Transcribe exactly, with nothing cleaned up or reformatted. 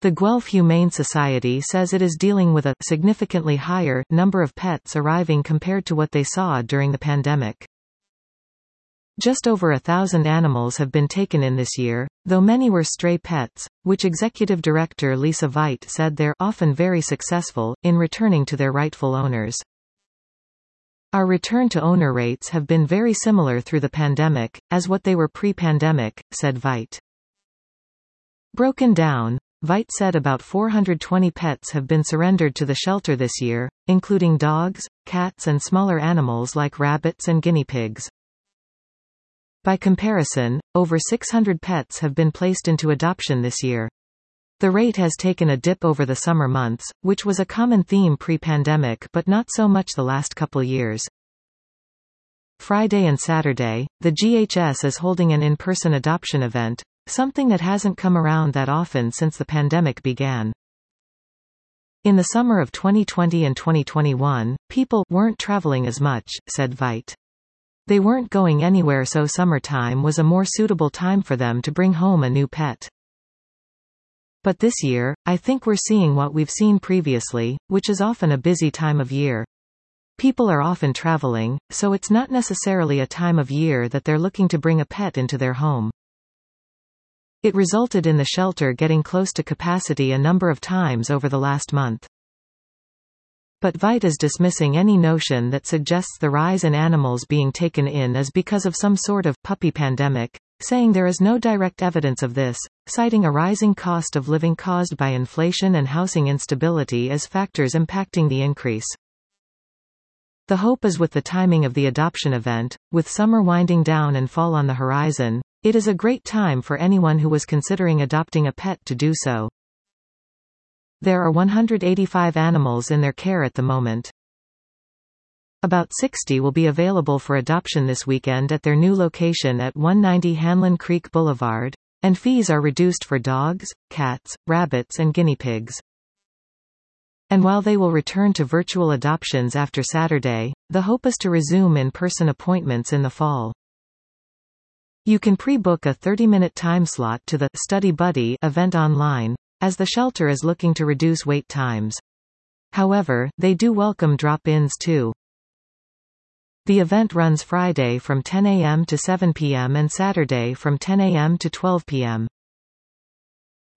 The Guelph Humane Society says it is dealing with a significantly higher number of pets arriving compared to what they saw during the pandemic. Just over a thousand animals have been taken in this year, though many were stray pets, which Executive Director Lisa Veit said they're often very successful in returning to their rightful owners. Our return to owner rates have been very similar through the pandemic, as what they were pre-pandemic, said Veit. Broken down, Veit said about four hundred twenty pets have been surrendered to the shelter this year, including dogs, cats and smaller animals like rabbits and guinea pigs. By comparison, over six hundred pets have been placed into adoption this year. The rate has taken a dip over the summer months, which was a common theme pre-pandemic but not so much the last couple years. Friday and Saturday, the G H S is holding an in-person adoption event, something that hasn't come around that often since the pandemic began. In the summer of twenty twenty and twenty twenty-one, people weren't traveling as much, said Veit. They weren't going anywhere, so summertime was a more suitable time for them to bring home a new pet. But this year, I think we're seeing what we've seen previously, which is often a busy time of year. People are often traveling, so it's not necessarily a time of year that they're looking to bring a pet into their home. It resulted in the shelter getting close to capacity a number of times over the last month. But Veit is dismissing any notion that suggests the rise in animals being taken in is because of some sort of puppy pandemic, saying there is no direct evidence of this, citing a rising cost of living caused by inflation and housing instability as factors impacting the increase. The hope is with the timing of the adoption event, with summer winding down and fall on the horizon, it is a great time for anyone who was considering adopting a pet to do so. There are one hundred eighty-five animals in their care at the moment. About sixty will be available for adoption this weekend at their new location at one ninety Hanlon Creek Boulevard, and fees are reduced for dogs, cats, rabbits and guinea pigs. And while they will return to virtual adoptions after Saturday, the hope is to resume in-person appointments in the fall. You can pre-book a thirty-minute time slot to the Study Buddy event online, as the shelter is looking to reduce wait times. However, they do welcome drop-ins too. The event runs Friday from ten A M to seven P M and Saturday from ten A M to twelve P M